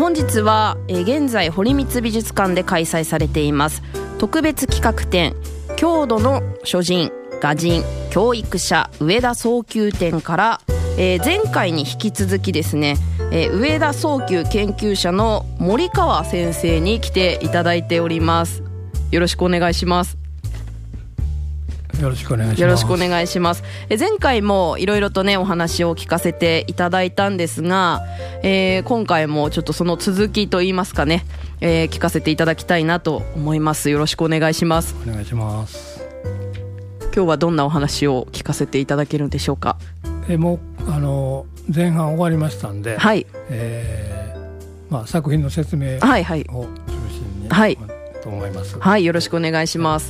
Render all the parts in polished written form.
本日は、現在堀光美術館で開催されています特別企画展郷土の書人画人教育者上田宗久展から、前回に引き続きですね、上田宗久研究者の森川先生に来ていただいております。よろしくお願いします。 よろしくお願いします。 よろしくお願いします。前回もいろいろとねお話を聞かせていただいたんですが、今回もちょっとその続きといいますかね、聞かせていただきたいなと思います。よろしくお願いします。 お願いします。 今日はどんなお話を聞かせていただけるんでしょうか。 もう前半終わりましたんで、 はい、 作品の説明を中心に、 はい、 と思います。 はい、よろしくお願いします。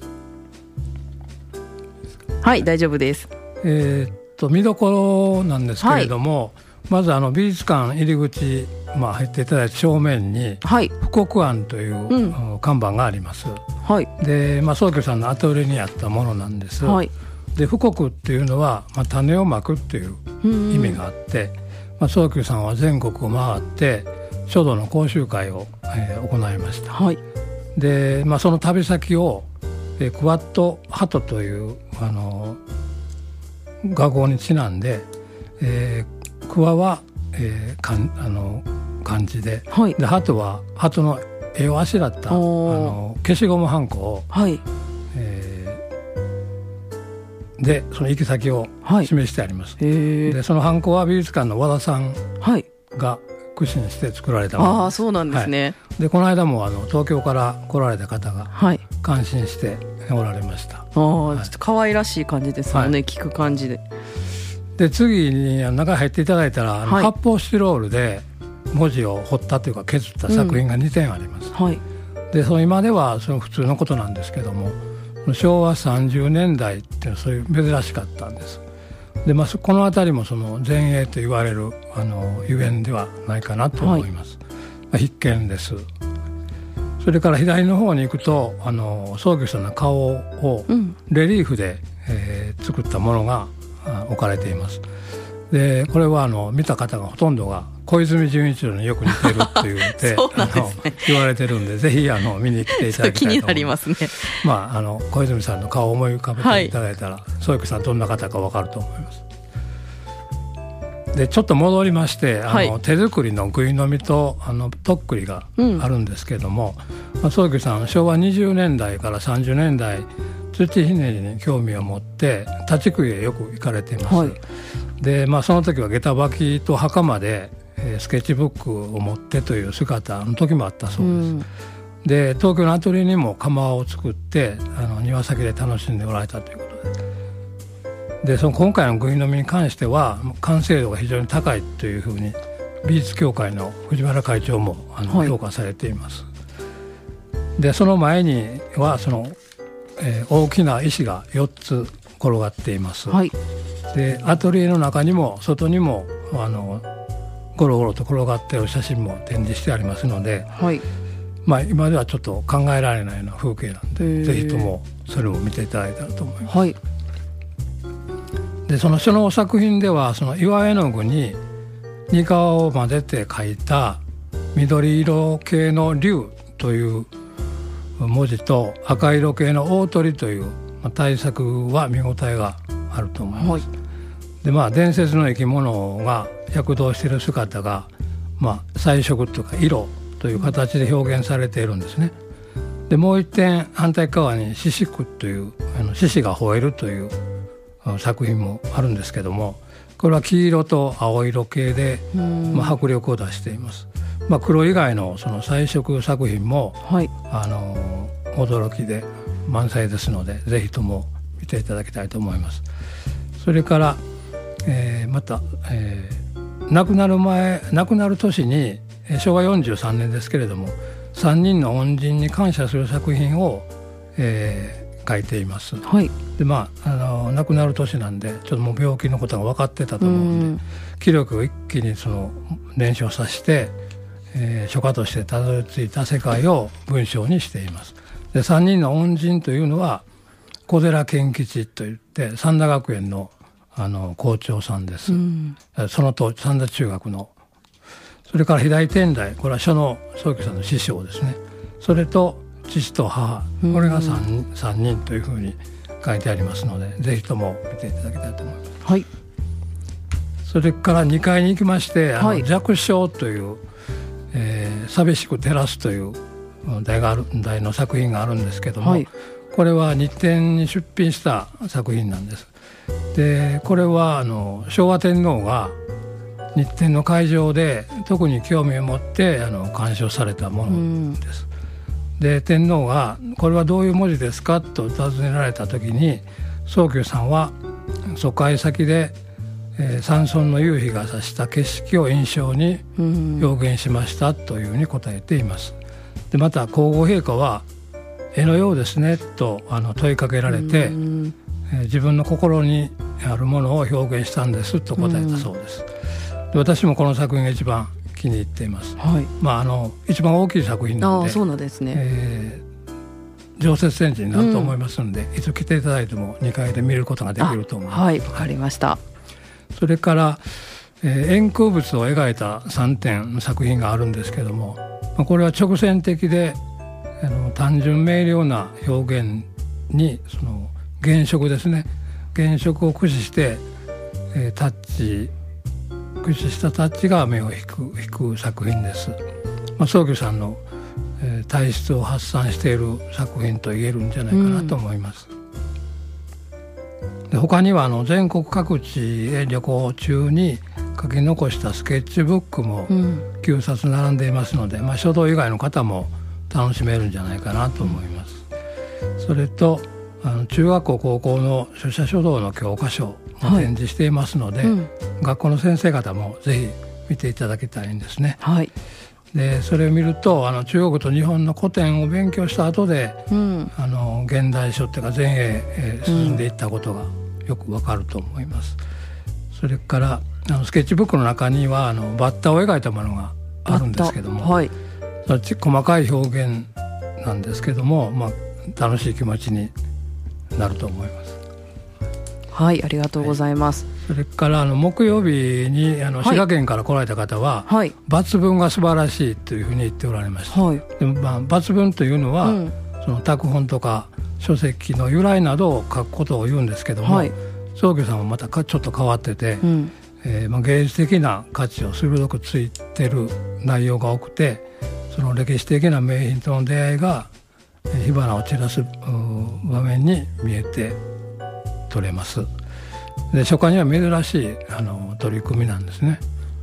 はい、大丈夫です。 見どころなんですけれども、まず美術館入り口、入っていただいた正面に、富国庵という、看板があります。で、宗久さんのアトリエにあったものなんです。で、富国っていうのは、種をまくっていう意味があって、宗久さんは全国を回って書道の講習会を、行いました。で、その旅先をクワッドハトという画号にちなんで、クワは、漢字で、でハトはハトの絵をあしらった消しゴムはんこを、でその行き先を示してあります。でそのはんこは美術館の和田さんが苦心して作られたものです。 そうなんですね。 でこの間も東京から来られた方が感心しておられました。 ちょっと可愛らしい感じですもんね、聞く感じで。 で次に中に入っていただいたら、発泡スチロールで文字を彫ったというか削った作品が2点あります。でその今ではその普通のことなんですけども、昭和30年代っていうのはそういう珍しかったんです。で、この辺りもその前衛と言われるゆえんではないかなと思います。必見です。それから左の方に行くと宗久さんの顔をレリーフで、作ったものが置かれています。でこれは見た方がほとんどが小泉純一郎によく似てるって言って言われてるんで、ぜひ見に来ていただきたいと思います。気になりますね。小泉さんの顔を思い浮かべていただいたら、宗久さんどんな方か分かると思います。でちょっと戻りまして、手作りのぐいのみととっくりがあるんですけども、宗久さん昭和20年代から30年代土ひねりに興味を持って立ち食いへよく行かれています。でその時は下駄履きと袴で、スケッチブックを持ってという姿の時もあったそうです。で東京のアトリエにも窯を作って庭先で楽しんでおられたということで、今回のぐいのみに関しては完成度が非常に高いというふうに美術協会の藤原会長も評価されています。でその前には大きな石が4つ転がっています。でアトリエの中にも外にもゴロゴロと転がっている写真も展示してありますので、今ではちょっと考えられないような風景なんで、ぜひともそれを見ていただいたらと思います。でその作品では岩絵の具にニカを混ぜて描いた緑色系の龍という文字と赤色系の大鳥という大作は見応えがあると思います。で伝説の生き物が躍動している姿が、彩色というか色という形で表現されているんですね。でもう一点反対側に獅子句という獅子が吠えるという作品もあるんですけども、これは黄色と青色系で、迫力を出しています。黒以外の彩色作品も、驚きで満載ですので、ぜひとも見ていただきたいと思います。それからまた、亡くなる年に昭和43年ですけれども3人の恩人に感謝する作品を、書いています。で亡くなる年なんでちょっともう病気のことが分かってたと思うんで、気力を一気に燃焼させて、書家としてたどり着いた世界を文章にしています。で3人の恩人というのは小寺健吉といって三田学園の校長さんです。その当時三田中学のそれから左天台、これは書の宗久さんの師匠ですね。それと父と母、これが 3人というふうに書いてありますので、ぜひとも見ていただきたいと思います。 はい。 それから2階に行きまして、 はい、 寂唱という、寂しく照らすという題の作品があるんですけども、はい、これは日展に出品した作品なんです。でこれは昭和天皇が日展の会場で特に興味を持って鑑賞されたものです。で天皇がこれはどういう文字ですかと尋ねられた時に、宗久さんは疎開先で山村の夕日が差した景色を印象に表現しましたというふうに答えています。でまた皇后陛下は絵のようですねと問いかけられて、自分の心にあるものを表現したんですと答えたそうです。で私もこの作品が一番気に入っています。はい、一番大きい作品なので、 そうなんですね。 常設展示になると思いますので、いつ来ていただいても2階で見ることができると思います。 はい、わかりました。 それから、円空物を描いた3点の作品があるんですけども、これは直線的で単純明瞭な表現にその原色ですね、原色を駆使して、駆使したタッチが目を引く作品です。宗久さんの、体質を発散している作品と言えるんじゃないかなと思います。で他には全国各地へ旅行中に書き残したスケッチブックも9冊並んでいますので、書道以外の方も楽しめるんじゃないかなと思います。それと中学校高校の書写書道の教科書も展示していますので、学校の先生方もぜひ見ていただきたいんですね。はい、でそれを見ると中国と日本の古典を勉強した後で、現代書っていうか前衛へ進んでいったことがよくわかると思います。それからスケッチブックの中にはバッタを描いたものがあるんですけども、はい、細かい表現なんですけども、楽しい気持ちになると思います。 はい、ありがとうございます。 それから木曜日に滋賀県から来られた方は、はい、抜文が素晴らしいというふうに言っておられました。はい、で抜文というのは、その拓本とか書籍の由来などを書くことを言うんですけども、はい、宗久さんはまたちょっと変わってて、芸術的な価値を鋭くついてる内容が多くて、その歴史的な名品との出会いが火花を散らす場面に見えて取れます。で書家には珍しい取り組みなんですね。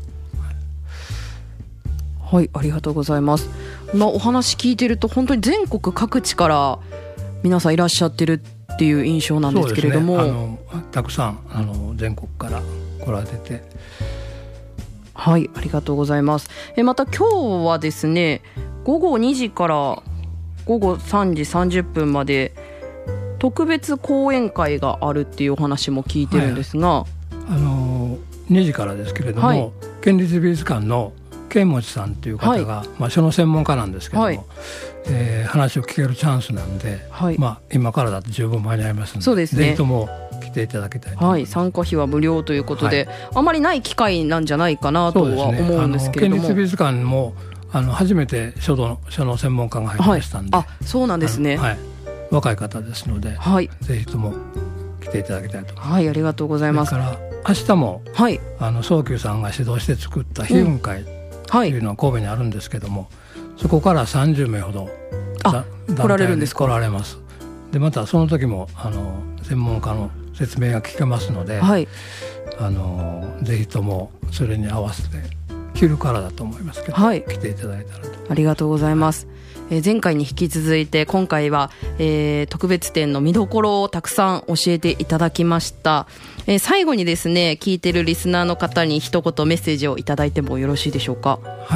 はい、ありがとうございます。お話聞いてると本当に全国各地から皆さんいらっしゃってるっていう印象なんですけれども、 そうですね、たくさん全国から来られてて、 はい、ありがとうございます。また今日はですね、午後2時から午後3時30分まで特別講演会があるっていうお話も聞いてるんですが、 2時からですけれども、はい、県立美術館の剣持さんという方が、書の専門家なんですけども、はい、話を聞けるチャンスなんで、はい、今からだと十分間に合いますので、そうですね、ぜひとも来ていただきたいと思います。はい、参加費は無料ということで、あまりない機会なんじゃないかなとは思うんですけれども、 県立美術館も初めて書の専門家が入りましたんで、 そうなんですね。 若い方ですので、ぜひとも来ていただきたいと思います。 はい、ありがとうございます。 それから明日も、宗久さんが指導して作った悲雲会というのは神戸にあるんですけども、そこから30名ほど来られるんですか？ 来られます。でまたその時も専門家の説明が聞けますので、ぜひともそれに合わせて昼からだと思いますけど、来ていただいたらと。 ありがとうございます。前回に引き続いて今回は、特別展の見どころをたくさん教えていただきました。最後にですね、聞いてるリスナーの方に一言メッセージをいただいてもよろしいでしょうか？ はい、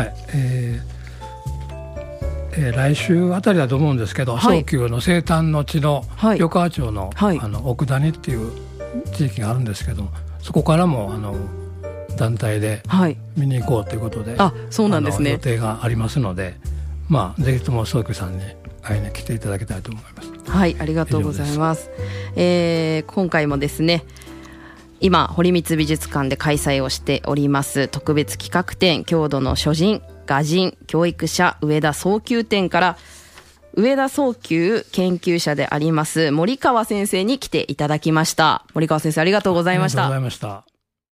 来週あたりだと思うんですけど、宗久の生誕の地の横川町の、奥谷っていう地域があるんですけども、そこからも団体で見に行こうということで、 そうなんですね、 予定がありますので、ぜひとも宗久さんに会いに来ていただきたいと思います。 はい、ありがとうございます。今回もですね、 今堀光美術館で開催をしております特別企画展、郷土の書人画人教育者上田宗久展から上田宗久研究者であります森川先生に来ていただきました。森川先生、ありがとうございました。 ありがとうございました。